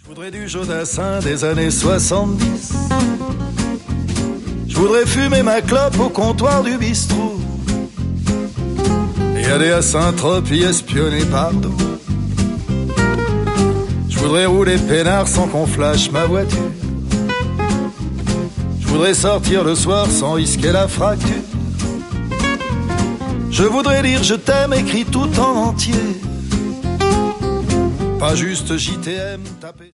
voudrais du Jodassin des années 70. Je voudrais fumer ma clope au comptoir du bistrot et aller à Saint-Tropez espionner Bardot. Je voudrais rouler peinard sans qu'on flash ma voiture. Je voudrais sortir le soir sans risquer la fracture. Je voudrais lire Je t'aime écrit tout en entier, pas juste JTM tapé.